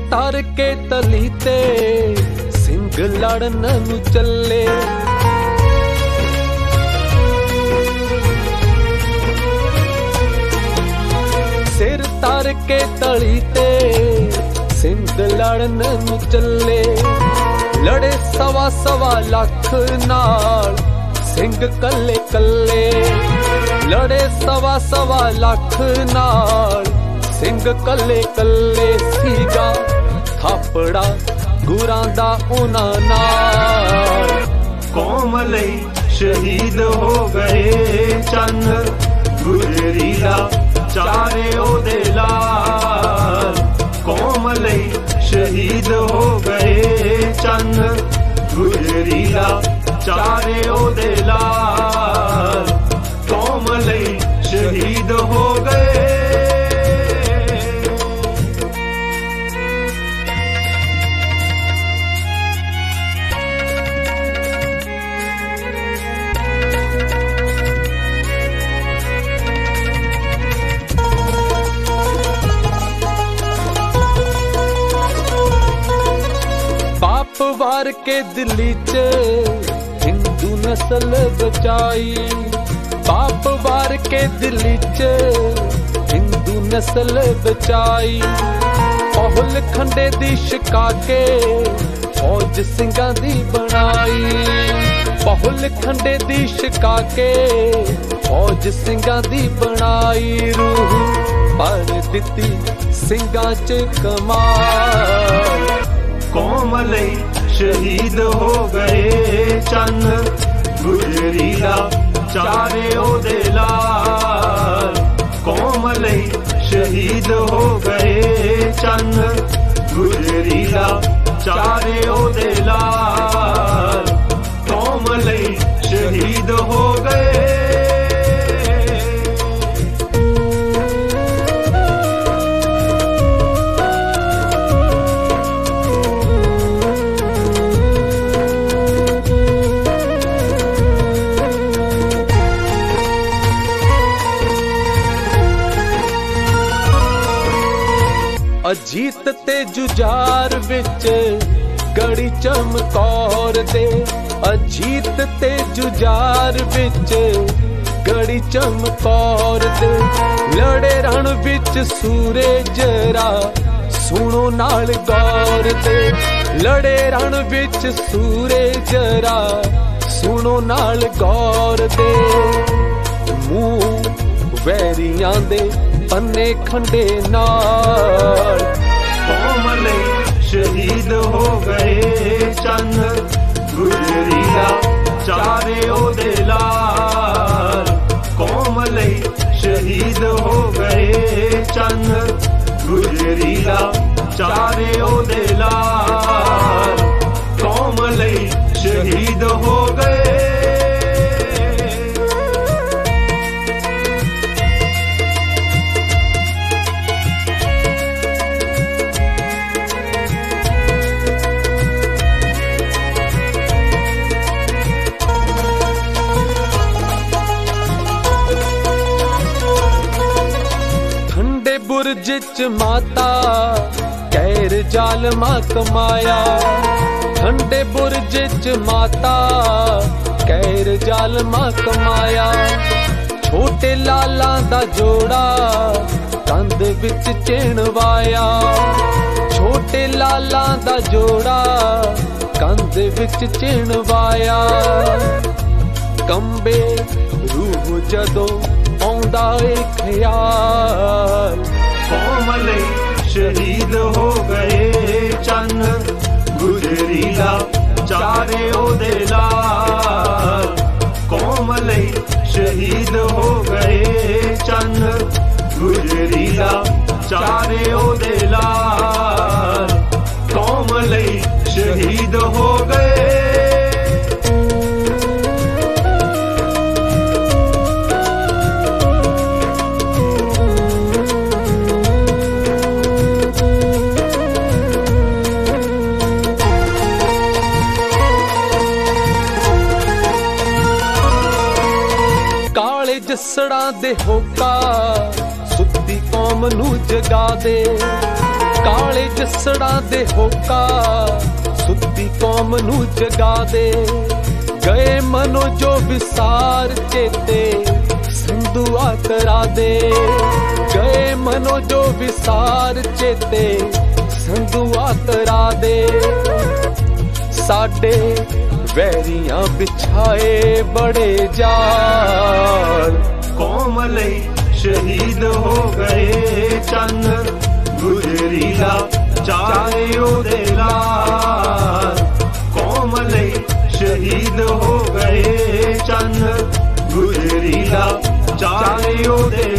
ਧਰ ਕੇ ਤਲੀ ਤੇ ਸਿੰਘ ਲੜਨ ਨੂੰ ਚੱਲੇ। ਸਿਰ ਧਰ ਕੇ ਤਲੀ ਤੇ ਸਿੰਘ ਲੜਨ ਨੂੰ ਚੱਲੇ। ਲੜੇ ਸਵਾ ਸਵਾ ਲੱਖ ਨਾਲ ਸਿੰਘ ਕੱਲੇ ਕੱਲੇ। ਲੜੇ ਸਵਾ ਸਵਾ ਲੱਖ ਨਾਲ ਸਿੰਘ ਕੱਲੇ ਕੱਲੇ। ਸੀਗਾ ਥਾਪੜਾ ਗੁਰਾਂ ਦਾ ਉਹਨਾਂ ਨਾਲ। ਕੌਮ ਲਈ ਸ਼ਹੀਦ ਹੋ ਗਏ ਚੰਨ ਗੁਜਰੀ ਦਾ ਚਾਰੇ ਉਹਦੇ ਲਾਲ। ਕੌਮ ਲਈ ਸ਼ਹੀਦ ਹੋ ਗਏ ਚੰਨ ਗੁਜਰੀ ਦਾ ਚਾਰੇ ਉਹਦੇ ਲਾਲ। ਕੌਮ ਲਈ ਸ਼ਹੀਦ ਹੋ ਗਏ। ਬਾਪ ਵਾਰ ਕੇ ਦਿੱਲੀ 'ਚ ਹਿੰਦੂ ਨਸਲ ਬਚਾਈ। ਬਾਪ ਵਾਰ ਕੇ ਦਿੱਲੀ 'ਚ ਹਿੰਦੂ ਨਸਲ ਬਚਾਈ। ਪਹੁਲ ਖੰਡੇ ਦੀ ਛਕਾ ਕੇ ਫੌਜ ਸਿੰਘਾਂ ਦੀ ਬਣਾਈ। ਪਹੁਲ ਖੰਡੇ ਦੀ ਛਕਾ ਕੇ ਫੌਜ ਸਿੰਘਾਂ ਦੀ ਬਣਾਈ। ਰੂਹ ਭਰ ਦਿੱਤੀ ਸਿੰਘਾਂ 'ਚ ਕਮਾਲ। ਕੌਮ ਲਈ ਸ਼ਹੀਦ ਹੋ ਗਏ ਚੰਨ ਗੁਜਰੀ ਦਾ ਚਾਰੇ ਉਹਦੇ ਲਾਲ। ਕੌਮ ਲਈ ਸ਼ਹੀਦ ਹੋ ਗਏ ਚੰਨ ਗੁਜਰੀ ਦਾ ਚਾਰੇ ਉਹਦੇ ਲਾਲ। ਕੌਮ ਲਈ ਸ਼ਹੀਦ ਹੋ ਗਏ। ਅਜੀਤ ਤੇ ਜੁਝਾਰ ਵਿੱਚ ਗੜੀ ਚਮਕੌਰ ਦੇ। ਅਜੀਤ ਤੇ ਜੁਝਾਰ ਵਿੱਚ ਗੜੀ ਚਮਕੌਰ ਦੇ। ਲੜੇ ਰਣ ਵਿੱਚ ਸੂਰਜ ਰਾ ਸੁਣੋ ਨਾਲ ਗੌਰ ਦੇ। ਲੜੇ ਰਣ ਵਿੱਚ ਸੂਰਜ ਰਾ ਸੁਣੋ ਨਾਲ ਗੌਰ ਦੇ। ਮੂੰਹ ਵੈਰੀਆਂ ਦੇ ਪੰਨੇ ਖੰਡੇ ਨਾਲ। ਕੌਮ ਲਈ ਸ਼ਹੀਦ ਹੋ ਗਏ ਚੰਨ ਗੁਜਰੀ ਦਾ ਚਾਰੇ ਉਹਦੇ ਲਾਲ। ਕੌਮ ਲਈ ਸ਼ਹੀਦ ਹੋ ਗਏ ਚੰਨ ਗੁਜਰੀ ਦਾ ਚਾਰੇ ਉਹਦੇ ਲਾਲ। ਕੌਮ ਲਈ ਸ਼ਹੀਦ ਹੋ ਗਏ। ਬੁਰਜ 'ਚ ਮਾਤਾ ਕਹਿਰ ਜ਼ਾਲਮਾ ਕਮਾਇਆ। ਠੰਡੇ ਬੁਰਜ 'ਚ ਮਾਤਾ ਕਹਿਰ ਜ਼ਾਲਮਾ ਕਮਾਇਆ। ਛੋਟੇ ਲਾਲਾਂ ਦਾ ਜੋੜਾ ਕੰਧ ਵਿੱਚ ਚਿਣਵਾਇਆ। ਛੋਟੇ ਲਾਲਾਂ ਦਾ ਜੋੜਾ ਕੰਧ ਵਿੱਚ ਚਿਣਵਾਇਆ। ਕੰਬੇ ਰੂਹ ਜਦੋਂ ਆਉਂਦਾ ਏ ਖਿਆਲ। ਕੌਮ ਲਈ ਸ਼ਹੀਦ ਹੋ ਗਏ ਚੰਨ ਗੁਜਰੀ ਦਾ ਚਾਰੇ ਉਹਦੇ ਲਾਲ। ਕੌਮ ਲਈ ਸ਼ਹੀਦ ਹੋ ਗਏ ਚੰਨ ਗੁਜਰੀ ਦਾ ਚਾਰੇ ਉਹਦੇ ਲਾਲ। ਕੌਮ ਲਈ ਸ਼ਹੀਦ ਹੋ ਗਏ। ਜੱਸੜਾਂ ਦੇ ਹੋਕਾ ਸੁੱਤੀ ਕੌਮ ਨੂੰ ਜਗਾ ਦੇ। ਕਾਲੇ ਜਸੜਾਂ ਦੇ ਹੋਕਾ ਸੁੱਤੀ ਕੌਮ ਨੂੰ ਜਗਾ ਦੇ ਗਏ ਮਨੋ ਜੋ ਵਿਸਾਰ ਚੇਤੇ ਸੰਧੂਆ ਕਰਾ ਦੇ ਗਏ ਮਨੋ ਜੋ ਵਿਸਾਰ ਚੇਤੇ ਸੰਧੂਆ ਕਰਾ ਦੇ ਸਾਡੇ ਵੈਰੀਆਂ ਵਿਛਾਏ ਬੜੇ ਜਾਲ ਕੌਮ ਲਈ ਸ਼ਹੀਦ ਹੋ ਗਏ ਚੰਨ ਗੁਜਰੀ ਦਾ ਚਾਰੇ ਉਹਦੇ ਲਾਲ ਕੌਮ ਲਈ ਸ਼ਹੀਦ ਹੋ ਗਏ ਚੰਨ ਗੁਜਰੀ ਦਾ ਚਾਰੇ ਉਹਦੇ